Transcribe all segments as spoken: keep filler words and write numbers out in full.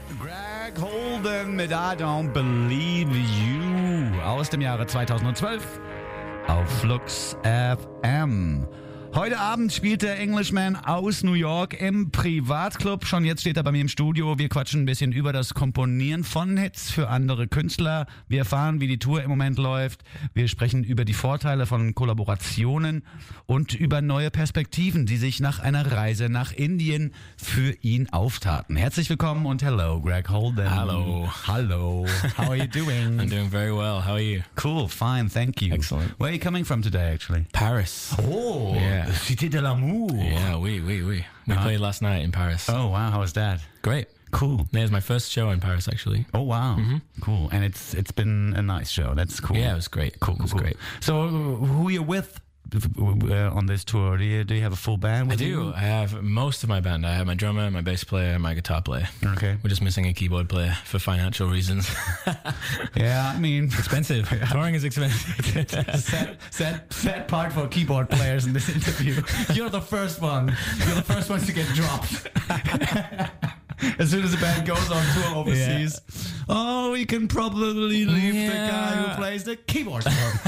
Greg Holden mit I Don't Believe You aus dem Jahre zweitausendzwölf auf Flux F M. Heute Abend spielt der Englishman aus New York im Privatclub. Schon jetzt steht er bei mir im Studio. Wir quatschen ein bisschen über das Komponieren von Hits für andere Künstler. Wir erfahren, wie die Tour im Moment läuft. Wir sprechen über die Vorteile von Kollaborationen und über neue Perspektiven, die sich nach einer Reise nach Indien für ihn auftaten. Herzlich willkommen und hello, Greg Holden. Hello. Hello. How are you doing? I'm doing very well. How are you? Cool, fine, thank you. Excellent. Where are you coming from today, actually? Paris. Oh, Yeah. Cité de l'Amour. Yeah, we, we, we. We Uh-huh. played last night in Paris. Oh, wow, how was that? Great. Cool. It was my first show in Paris, actually. Oh, wow. Cool. And it's it's been a nice show. That's cool. Yeah, it was great. Cool, It cool, was cool. great. So, who are you with uh, on this tour? Do you, do you have a full band I with do. you? I have most of my band. I have my drummer, my bass player, and my guitar player. Okay. We're just missing a keyboard player for financial reasons. Yeah, I mean... Expensive. Touring is expensive. sad, sad, sad part for keyboard players in this interview. You're the first one. You're the first ones to get dropped. As soon as the band goes on tour overseas, oh, we can probably leave the guy who Yeah. plays the keyboard.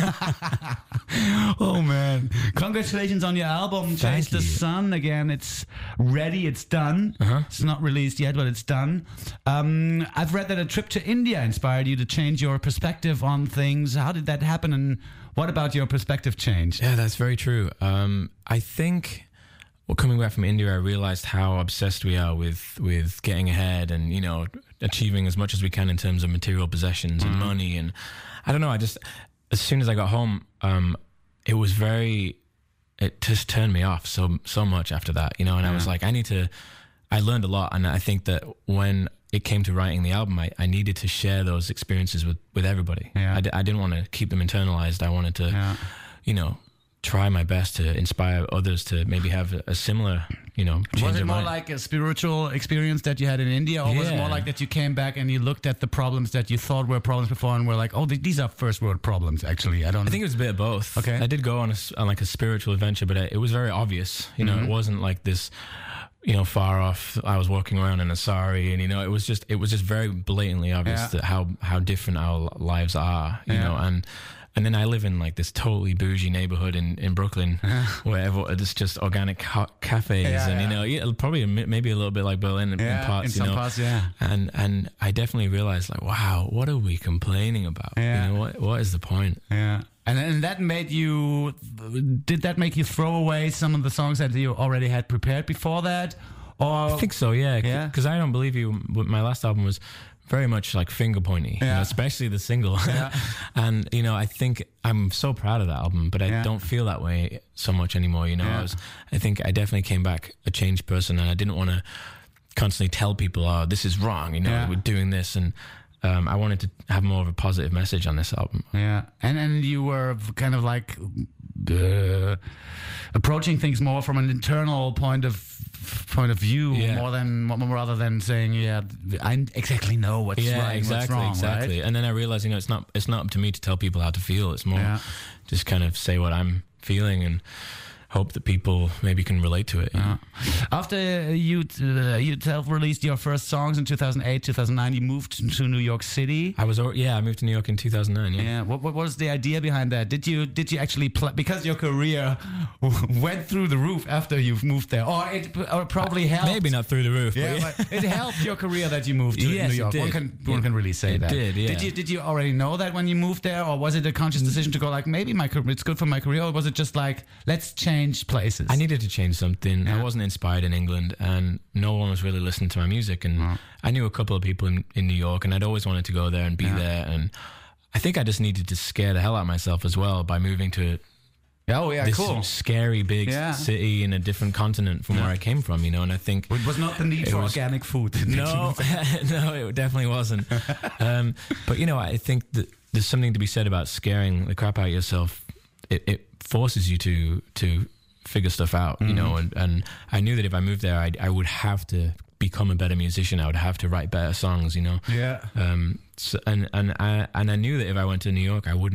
Oh man! Congratulations on your album, Chase the you. Sun. Again, it's ready. It's done. Uh-huh. It's not released yet, but it's done. Um, I've read that a trip to India inspired you to change your perspective on things. How did that happen, and what about your perspective change? Yeah, that's very true. Um, I think, well, coming back from India, I realized how obsessed we are with with getting ahead and, you know, achieving as much as we can in terms of material possessions and money. And I don't know, I just, as soon as I got home, um, it was very, it just turned me off so so much after that, you know. And I was like, I need to, I learned a lot. And I think that when it came to writing the album, I, I needed to share those experiences with, with everybody. Yeah. I, d- I didn't want to keep them internalized. I wanted to, Yeah. you know, try my best to inspire others to maybe have a, a similar, you know, change Was it of more mind. like a spiritual experience that you had in India, or was it Yeah. more like that you came back and you looked at the problems that you thought were problems before and were like, oh, th- these are first world problems, actually? I don't I think it was a bit of both. Okay. I did go on, a s on like a spiritual adventure, but it was very obvious. You know, Mm-hmm. it wasn't like this, you know, far off. I was walking around in a sari, and you know, it was just it was just very blatantly obvious Yeah. that how how different our lives are. You Yeah. know, and. And then I live in like this totally bougie neighborhood in, in Brooklyn, where everyone, it's just organic ca- cafes, Yeah, and you yeah. know, yeah, probably a, mi- maybe a little bit like Berlin in, in parts, in you some know. parts, yeah. And and I definitely realized, like, wow, what are we complaining about? Yeah. You know, what what is the point? Yeah. And, and that made you, did that make you throw away some of the songs that you already had prepared before that? Or I think so, yeah. Yeah? Because I Don't Believe You, my last album was very much like finger pointy, you Yeah. know, especially the single. Yeah. And, you know, I think I'm so proud of that album, but I Yeah. don't feel that way so much anymore, you know. Yeah. I was, I think I definitely came back a changed person, and I didn't want to constantly tell people, oh, this is wrong, you know, Yeah. we're doing this. And um, I wanted to have more of a positive message on this album. Yeah, and and you were kind of like uh, approaching things more from an internal point of point of view, Yeah. more than more rather than saying, yeah, I exactly know what's Yeah, right, and exactly, what's wrong, exactly. right? And then I realized, you know, it's not it's not up to me to tell people how to feel. It's more Yeah. just kind of say what I'm feeling and hope that people maybe can relate to it. you know? After you uh, you self-released your first songs in two thousand eight, two thousand nine, you moved to New York City. I was, al- yeah, I moved to New York in two thousand nine. Yeah. Yeah, what, what was the idea behind that? Did you did you actually play, because your career went through the roof after you've moved there, or it or probably helped? Maybe not through the roof. Yeah, but but it helped your career that you moved to Yes, New it York. did. One can one It- can really say it that. did, yeah. Did you did you already know that when you moved there, or was it a conscious decision to go like, maybe my car- it's good for my career, or was it just like, let's change places? I needed to change something. Yeah. I wasn't inspired in England, and no one was really listening to my music. And I knew a couple of people in, in New York, and I'd always wanted to go there and be Yeah. there. And I think I just needed to scare the hell out of myself as well by moving to Oh yeah, this cool. scary big Yeah. city in a different continent from where I came from, you know. And I think It was not the need It for was- organic food. no, no, it definitely wasn't. Um, but you know, I think that there's something to be said about scaring the crap out of yourself. It, it forces you to to figure stuff out, you know. And, and I knew that if I moved there, I I would have to become a better musician. I would have to write better songs, you know. Yeah. Um. So, and and I and I knew that if I went to New York, I wouldn't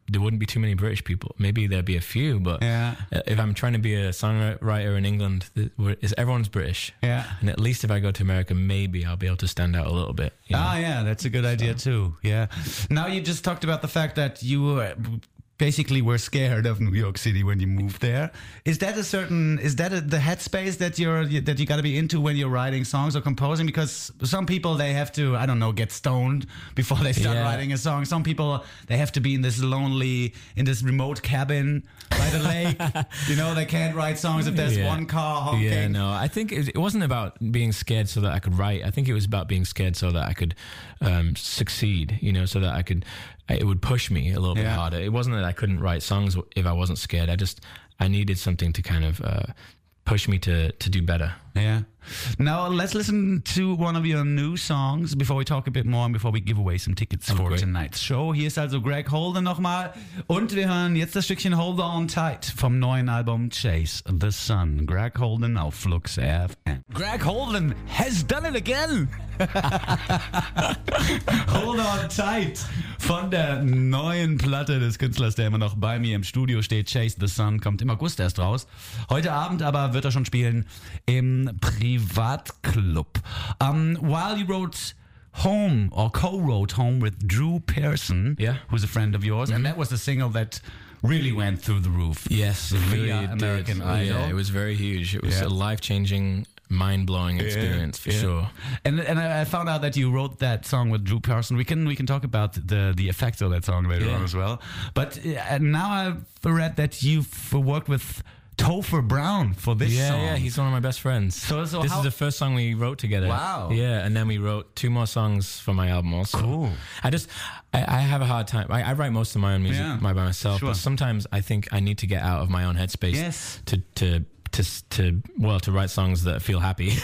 there wouldn't be too many British people. Maybe there'd be a few, but Yeah. if I'm trying to be a songwriter in England, th- where- is everyone's British. Yeah. And at least if I go to America, maybe I'll be able to stand out a little bit. You know? Ah, yeah, that's a good idea too. Yeah. Now you just talked about the fact that you were basically were scared of New York City when you moved there. Is that a certain? Is that a, the headspace that you're that you got to be into when you're writing songs or composing? Because some people they have to, I don't know, get stoned before they start Yeah. writing a song. Some people they have to be in this lonely, in this remote cabin by the lake. You know, they can't write songs if there's Yeah. one car honking. Yeah, no, I think it, it wasn't about being scared so that I could write. I think it was about being scared so that I could um, succeed, you know, so that I could, it would push me a little bit Yeah. harder. It wasn't that I couldn't write songs if I wasn't scared. I just, I needed something to kind of uh, push me to, to do better. Yeah. Now let's listen to one of your new songs before we talk a bit more and before we give away some tickets Oh, for great. tonight's show. Hier ist also Greg Holden nochmal und wir hören jetzt das Stückchen Hold On Tight vom neuen Album Chase the Sun. Greg Holden auf Flux F M. Greg Holden has done it again. Hold On Tight von der neuen Platte des Künstlers, der immer noch bei mir im Studio steht. Chase the Sun kommt im August erst raus. Heute Abend aber wird er schon spielen im Privatclub. Um, while you wrote Home or co-wrote Home with Drew Pearson, Yeah. who's a friend of yours, and that was the single that really went through the roof. Yes, it really via did. American Idol. Yeah, it was very huge. It was Yeah. a life-changing, mind-blowing experience for Yeah. sure. And and I I found out that you wrote that song with Drew Pearson. We can we can talk about the the effects of that song later Yeah. on as well. But uh, now I've read that you've worked with Topher Brown for this Yeah, song. yeah, he's one of my best friends. So- so this how- is the first song we wrote together. Wow. Yeah, and then we wrote two more songs for my album also. Cool. I just, I, I have a hard time. I, I write most of my own music Yeah, by myself, sure. but sometimes I think I need to get out of my own headspace Yes. to to. To, to well to write songs that feel happy.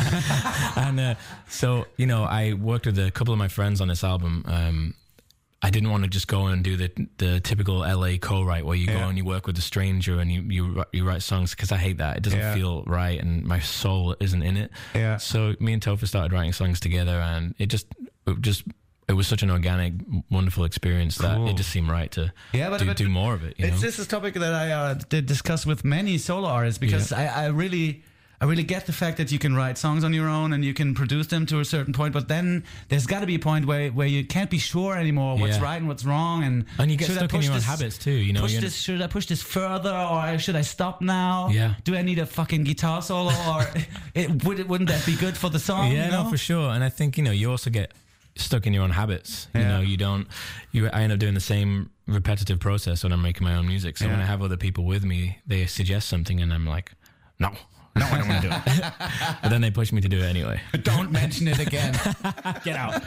And uh, so you know I worked with a couple of my friends on this album. um, I didn't want to just go and do the the typical L A co-write where you Yeah. go and you work with a stranger and you you, you write songs, because I hate that. It doesn't Yeah. feel right and my soul isn't in it. Yeah. So me and Topher started writing songs together, and it just it just it was such an organic, wonderful experience that Cool. it just seemed right to Yeah, but- do, but- do more of it. You It's know? this is a topic that I uh, did discuss with many solo artists because I, I really I really get the fact that you can write songs on your own and you can produce them to a certain point, but then there's got to be a point where, where you can't be sure anymore what's Yeah. right and what's wrong, and And you get should I stuck in push your own this- habits too, you know, Push you're- this? Should I push this further, or should I stop now? Yeah. Do I need a fucking guitar solo, or it, would it, wouldn't that be good for the song? Yeah, you know? no, for sure. And I think, you know, you also get stuck in your own habits. You Yeah. know, you don't, you, I end up doing the same repetitive process when I'm making my own music. So when Yeah. I have other people with me, they suggest something and I'm like, no, no, I don't want to do it. But then they push me to do it anyway. Don't mention it again. Get out.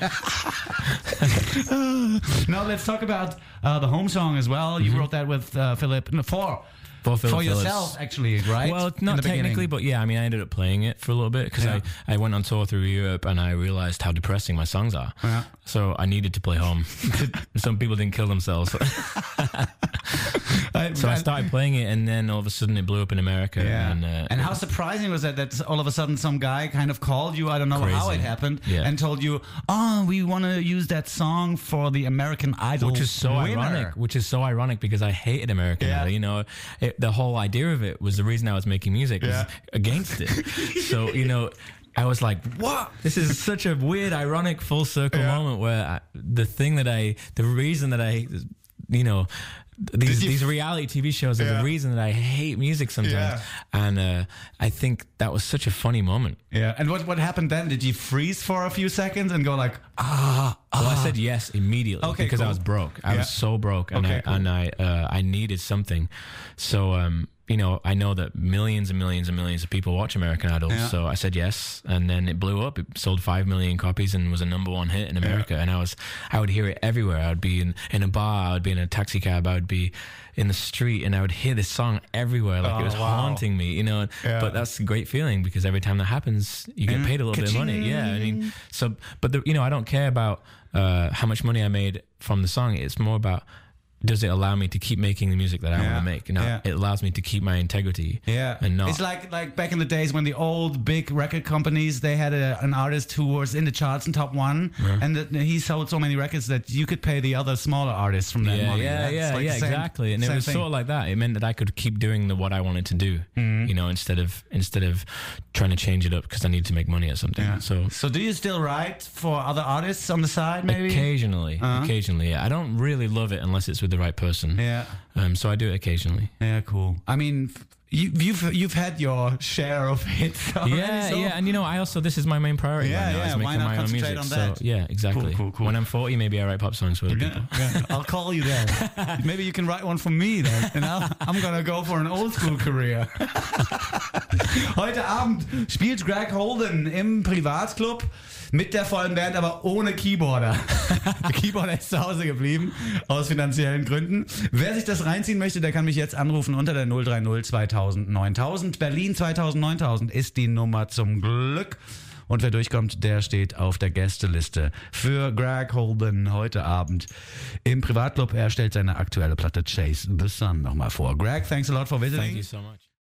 Now let's talk about uh, the home song as well. You wrote that with uh, Philip no, for For Philip for Phillips. yourself, actually, right? Well, In not the beginning. technically, but yeah, I mean, I ended up playing it for a little bit because Yeah. I, I went on tour through Europe and I realized how depressing my songs are. Yeah. So I needed to play home. Some people didn't kill themselves. I- So I I- started playing it, and then all of a sudden it blew up in America. Yeah. And, uh, and how surprising was that that all of a sudden some guy kind of called you, I don't know how it Crazy. happened, Yeah. and told you, oh, we want to use that song for the American Idol which is so winner. ironic. Which is so ironic because I hated American Yeah. Idol. You know, it, the whole idea of it was the reason I was making music was Yeah. against it. So you know, I was like, "What? This is such a weird, ironic, full circle Yeah. moment where I, the thing that I, the reason that I, you know." These Did you- these reality T V shows are Yeah. the reason that I hate music sometimes, Yeah. and uh, I think that was such a funny moment. Yeah. And what, what happened then? Did you freeze for a few seconds and go like, ah, Well, I ah. said yes immediately Okay, because cool. I was broke. I Yeah. was so broke, and Okay, I cool. and I uh, I needed something. So um, you know, I know that millions and millions and millions of people watch American Idol. Yeah. So I said yes, and then it blew up. It sold five million copies and was a number one hit in America. And I was I would hear it everywhere. I would be in in a bar. I would be in a taxi cab. I would be in the street, and I would hear this song everywhere. Like Oh, it was wow. haunting me, you know. Yeah. But that's a great feeling because every time that happens, you get Yeah. paid a little bit of money. Yeah, I mean, so but the, you know, I don't care about uh, how much money I made from the song. It's more about does it allow me to keep making the music that I Yeah, want to make? Now, yeah. it allows me to keep my integrity. Yeah, and not. it's like like back in the days when the old big record companies, they had a, an artist who was in the charts in top one, and that he sold so many records that you could pay the other smaller artists from that yeah, money. yeah, That's yeah, like yeah, the same- exactly. And it same was thing. sort of like that. It meant that I could keep doing the what I wanted to do, Mm-hmm. you know, instead of instead of trying to change it up because I need to make money at something. Yeah. So So do you still write for other artists on the side, maybe? occasionally, Uh-huh. occasionally, yeah. I don't really love it unless it's with the right person. Yeah, Um, so I do it occasionally. yeah, cool. I mean, f- you, you've you've had your share of hits already, Yeah, so- yeah, and you know, I also this is my main priority Yeah, right now. yeah, Is why making not my own concentrate music. on that? So yeah, exactly. Cool, cool, cool. When I'm forty, maybe I write pop songs for other Yeah, people. yeah. I'll call you then. Maybe you can write one for me then. And I'll, I'm gonna go for an old school career. Heute Abend spielt Greg Holden im Privatclub mit der vollen Band, aber ohne Keyboarder. Der Keyboarder ist zu Hause geblieben, aus finanziellen Gründen. Wer sich das reinziehen möchte, der kann mich jetzt anrufen unter der null drei null zweitausend neuntausend. Berlin zweitausend neuntausend ist die Nummer zum Glück. Und wer durchkommt, der steht auf der Gästeliste für Greg Holden heute Abend im Privatclub. Er stellt seine aktuelle Platte Chase the Sun nochmal vor. Greg, thanks a lot for visiting. Thank you so much.